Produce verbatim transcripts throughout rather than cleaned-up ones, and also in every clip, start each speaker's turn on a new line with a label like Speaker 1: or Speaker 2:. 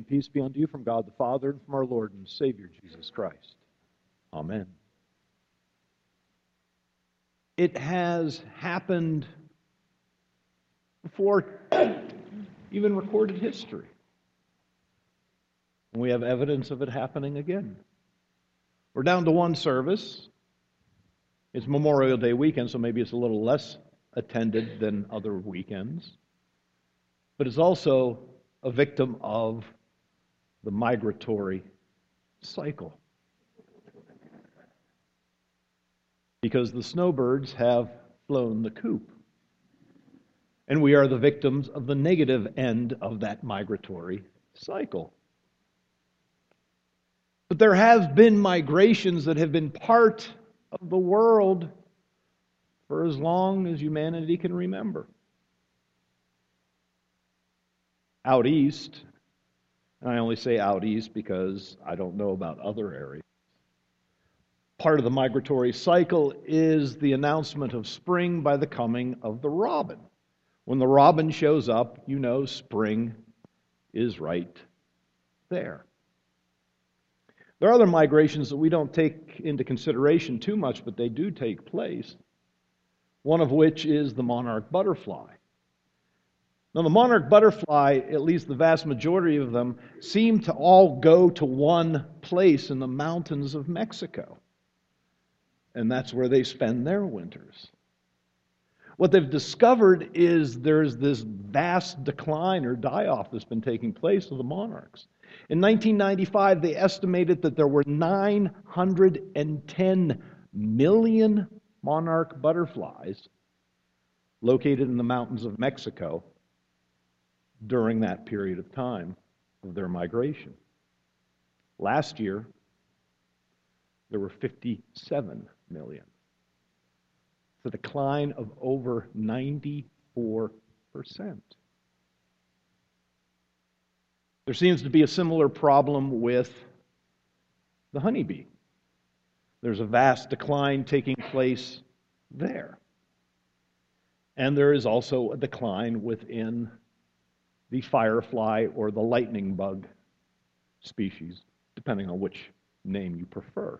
Speaker 1: and peace be unto you from God the Father and from our Lord and Savior Jesus Christ. Amen. It has happened before even recorded history. And we have evidence of it happening again. We're down to one service. It's Memorial Day weekend, so maybe it's a little less attended than other weekends. But it's also a victim of the migratory cycle. Because the snowbirds have flown the coop. And we are the victims of the negative end of that migratory cycle. But there have been migrations that have been part of the world for as long as humanity can remember. Out east, and I only say out east because I don't know about other areas, part of the migratory cycle is the announcement of spring by the coming of the robin. When the robin shows up, you know spring is right there. There are other migrations that we don't take into consideration too much, but they do take place, one of which is the monarch butterfly. Now, the monarch butterfly, at least the vast majority of them, seem to all go to one place in the mountains of Mexico. And that's where they spend their winters. What they've discovered is there's this vast decline or die-off that's been taking place of the monarchs. In nineteen ninety-five, they estimated that there were nine hundred ten million monarch butterflies located in the mountains of Mexico during that period of time of their migration. Last year, there were fifty-seven million. It's a decline of over ninety-four percent. There seems to be a similar problem with the honeybee. There's a vast decline taking place there. And there is also a decline within the firefly or the lightning bug species, depending on which name you prefer.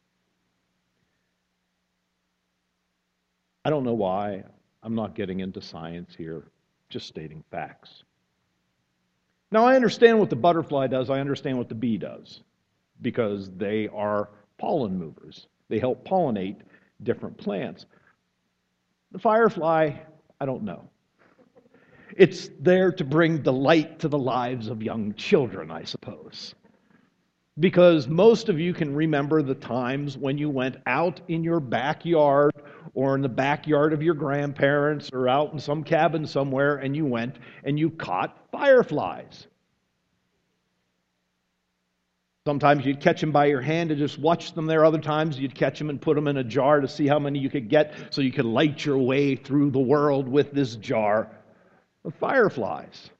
Speaker 1: I don't know why. I'm not getting into science here, just stating facts. Now, I understand what the butterfly does. I understand what the bee does, because they are pollen movers. They help pollinate different plants. The firefly, I don't know. It's there to bring delight to the lives of young children, I suppose. Because most of you can remember the times when you went out in your backyard or in the backyard of your grandparents or out in some cabin somewhere and you went and you caught fireflies. Sometimes you'd catch them by your hand and just watch them there. Other times you'd catch them and put them in a jar to see how many you could get so you could light your way through the world with this jar of fireflies.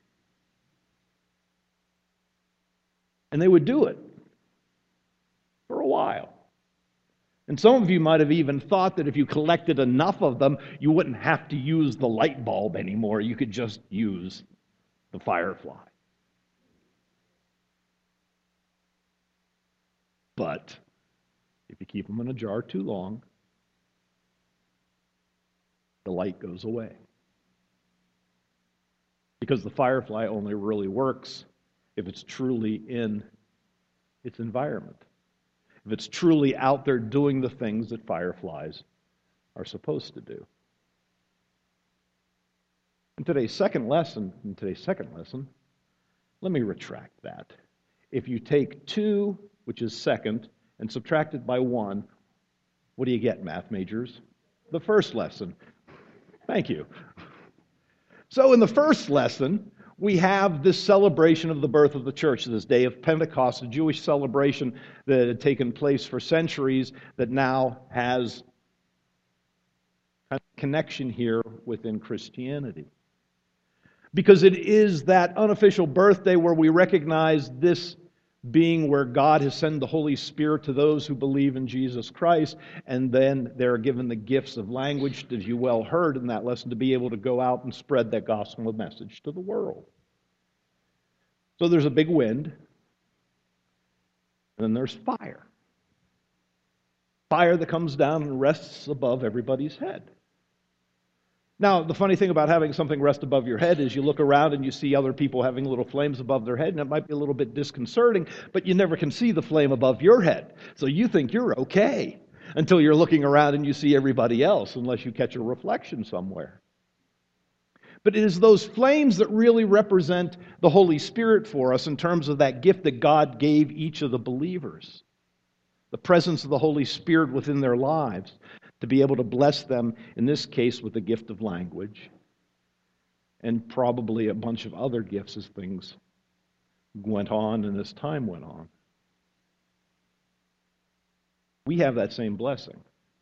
Speaker 1: And they would do it for a while. And some of you might have even thought that if you collected enough of them, you wouldn't have to use the light bulb anymore. You could just use the firefly. But if you keep them in a jar too long, the light goes away. Because the firefly only really works if it's truly in its environment. If it's truly out there doing the things that fireflies are supposed to do. In today's second lesson, in today's second lesson, let me retract that. If you take two, which is second, and subtract it by one, what do you get, math majors? The first lesson. Thank you. So in the first lesson, we have this celebration of the birth of the church, this day of Pentecost, a Jewish celebration that had taken place for centuries that now has a connection here within Christianity. Because it is that unofficial birthday where we recognize this being where God has sent the Holy Spirit to those who believe in Jesus Christ, and then they're given the gifts of language, as you well heard in that lesson, to be able to go out and spread that gospel message to the world. So there's a big wind, and then there's fire. Fire that comes down and rests above everybody's head. Now, the funny thing about having something rest above your head is you look around and you see other people having little flames above their head, and it might be a little bit disconcerting, but you never can see the flame above your head. So you think you're okay until you're looking around and you see everybody else, unless you catch a reflection somewhere. But it is those flames that really represent the Holy Spirit for us in terms of that gift that God gave each of the believers. The presence of the Holy Spirit within their lives, to be able to bless them, in this case, with the gift of language, and probably a bunch of other gifts as things went on and as time went on. We have that same blessing.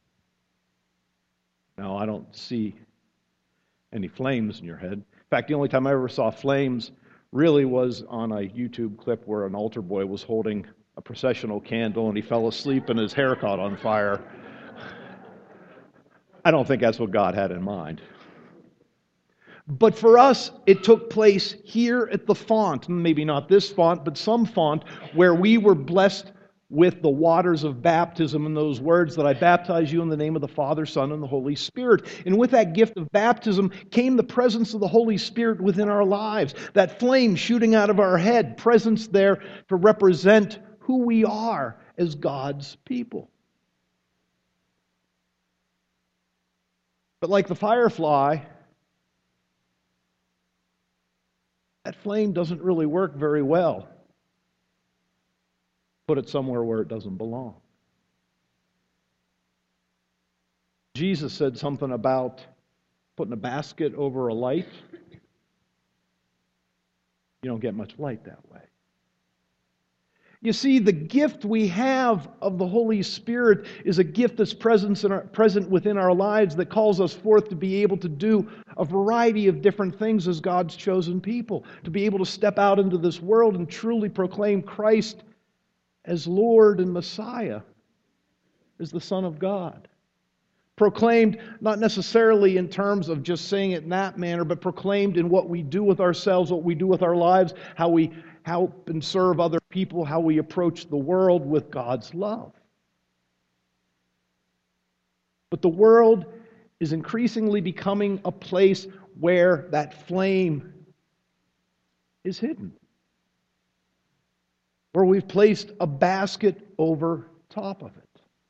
Speaker 1: Now, I don't see any flames in your head. In fact, the only time I ever saw flames really was on a YouTube clip where an altar boy was holding a processional candle and he fell asleep and his hair caught on fire. I don't think that's what God had in mind. But for us, it took place here at the font, maybe not this font, but some font, where we were blessed with the waters of baptism and those words that I baptize you in the name of the Father, Son, and the Holy Spirit. And with that gift of baptism came the presence of the Holy Spirit within our lives, that flame shooting out of our head, presence there to represent who we are as God's people. But like the firefly, that flame doesn't really work very well. Put it somewhere where it doesn't belong. Jesus said something about putting a basket over a light. You don't get much light that way. You see, the gift we have of the Holy Spirit is a gift that's present in our, present within our lives that calls us forth to be able to do a variety of different things as God's chosen people, to be able to step out into this world and truly proclaim Christ as Lord and Messiah, as the Son of God. Proclaimed not necessarily in terms of just saying it in that manner, but proclaimed in what we do with ourselves, what we do with our lives, how we help and serve other people, how we approach the world with God's love. But the world is increasingly becoming a place where that flame is hidden, where we've placed a basket over top of it.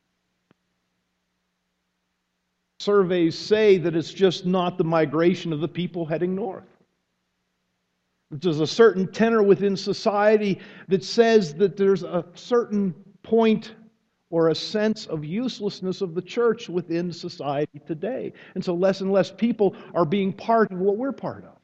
Speaker 1: Surveys say that it's just not the migration of the people heading north. There's a certain tenor within society that says that there's a certain point or a sense of uselessness of the church within society today. And so less and less people are being part of what we're part of.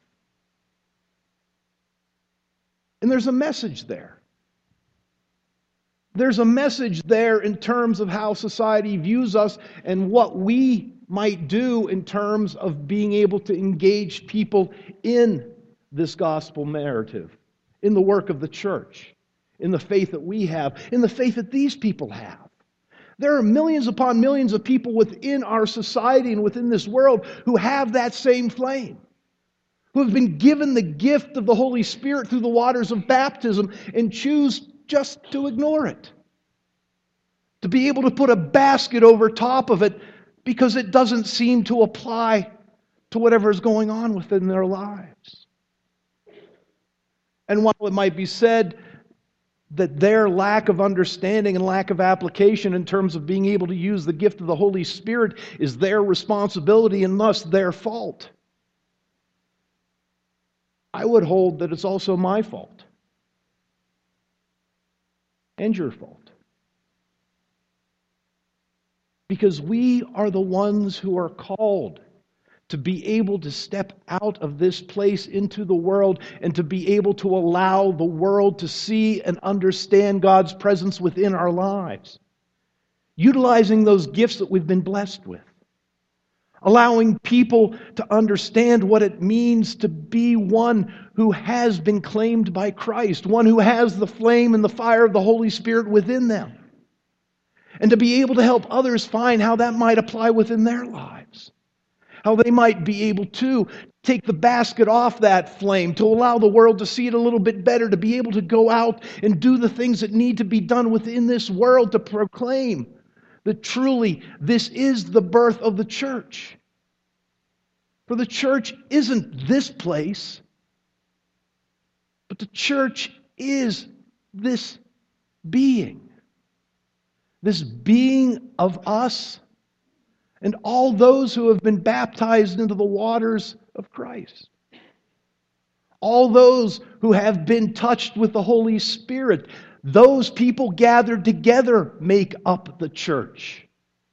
Speaker 1: And there's a message there. There's a message there in terms of how society views us and what we might do in terms of being able to engage people in this gospel narrative, in the work of the church, in the faith that we have, in the faith that these people have. There are millions upon millions of people within our society and within this world who have that same flame, who have been given the gift of the Holy Spirit through the waters of baptism and choose just to ignore it. To be able to put a basket over top of it because it doesn't seem to apply to whatever is going on within their lives. And while it might be said that their lack of understanding and lack of application in terms of being able to use the gift of the Holy Spirit is their responsibility and thus their fault, I would hold that it's also my fault and your fault. Because we are the ones who are called to be able to step out of this place into the world and to be able to allow the world to see and understand God's presence within our lives. Utilizing those gifts that we've been blessed with. Allowing people to understand what it means to be one who has been claimed by Christ. One who has the flame and the fire of the Holy Spirit within them. And to be able to help others find how that might apply within their lives. How they might be able to take the basket off that flame, to allow the world to see it a little bit better, to be able to go out and do the things that need to be done within this world to proclaim that truly this is the birth of the church. For the church isn't this place, but the church is this being. This being of us and all those who have been baptized into the waters of Christ. All those who have been touched with the Holy Spirit. Those people gathered together make up the church.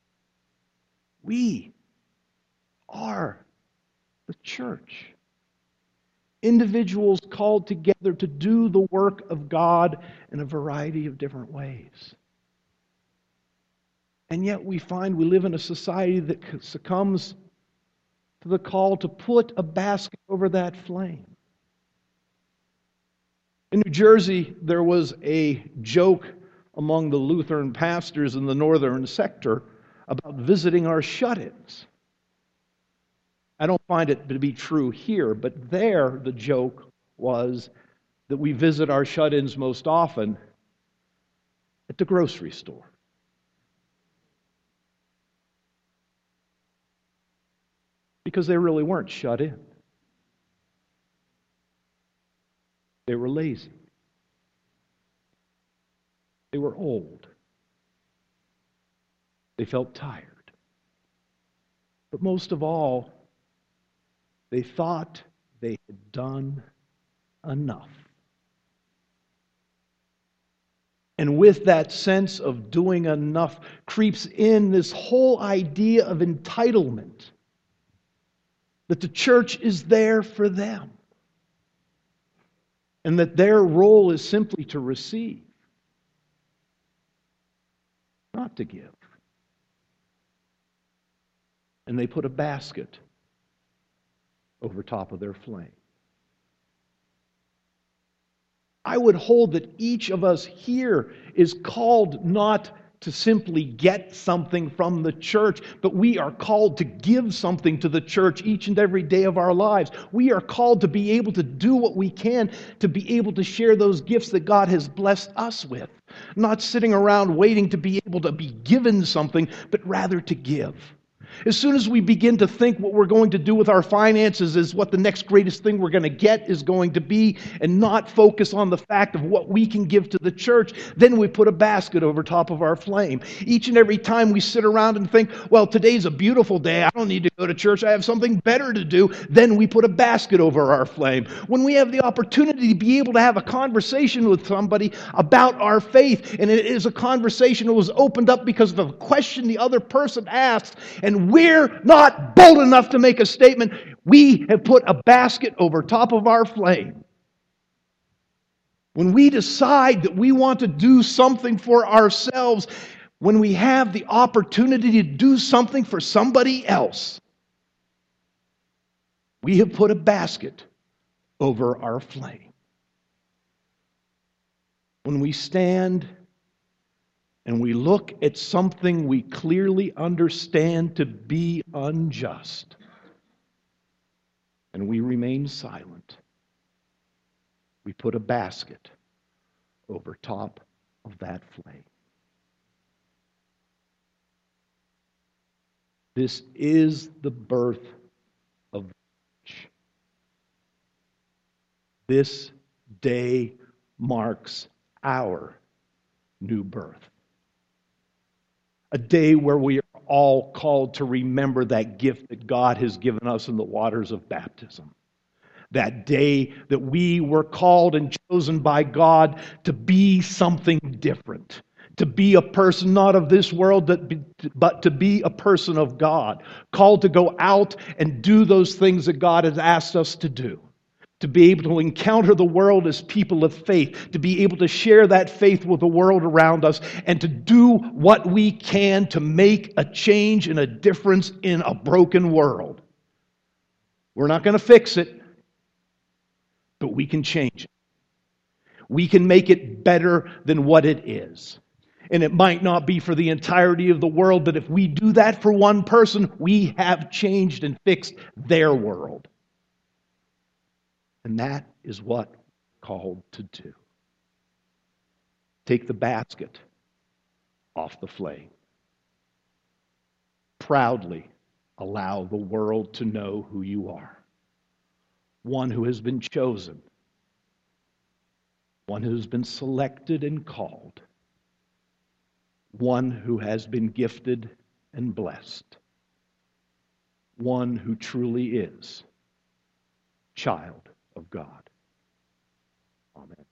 Speaker 1: We are the church. Individuals called together to do the work of God in a variety of different ways. And yet we find we live in a society that succumbs to the call to put a basket over that flame. In New Jersey, there was a joke among the Lutheran pastors in the northern sector about visiting our shut-ins. I don't find it to be true here, but there the joke was that we visit our shut-ins most often at the grocery store. Because they really weren't shut in. They were lazy. They were old. They felt tired. But most of all, they thought they had done enough. And with that sense of doing enough creeps in this whole idea of entitlement. That the church is there for them. And that their role is simply to receive, not to give. And they put a basket over top of their flame. I would hold that each of us here is called not to simply get something from the church, but we are called to give something to the church each and every day of our lives. We are called to be able to do what we can to be able to share those gifts that God has blessed us with. Not sitting around waiting to be able to be given something, but rather to give. As soon as we begin to think what we're going to do with our finances is what the next greatest thing we're going to get is going to be, and not focus on the fact of what we can give to the church, then we put a basket over top of our flame. Each and every time we sit around and think, well, today's a beautiful day, I don't need to go to church, I have something better to do, then we put a basket over our flame. When we have the opportunity to be able to have a conversation with somebody about our faith, and it is a conversation that was opened up because of a question the other person asked, and we're not bold enough to make a statement, we have put a basket over top of our flame. When we decide that we want to do something for ourselves, when we have the opportunity to do something for somebody else, we have put a basket over our flame. When we stand and we look at something we clearly understand to be unjust, and we remain silent, we put a basket over top of that flame. This is the birth of the church. This day marks our new birth. A day where we are all called to remember that gift that God has given us in the waters of baptism. That day that we were called and chosen by God to be something different. To be a person not of this world, but to be a person of God. Called to go out and do those things that God has asked us to do. To be able to encounter the world as people of faith, to be able to share that faith with the world around us, and to do what we can to make a change and a difference in a broken world. We're not going to fix it, but we can change it. We can make it better than what it is. And it might not be for the entirety of the world, but if we do that for one person, we have changed and fixed their world. And that is what we're called to do. Take the basket off the flame. Proudly allow the world to know who you are. One who has been chosen. One who has been selected and called. One who has been gifted and blessed. One who truly is child of God. Amen.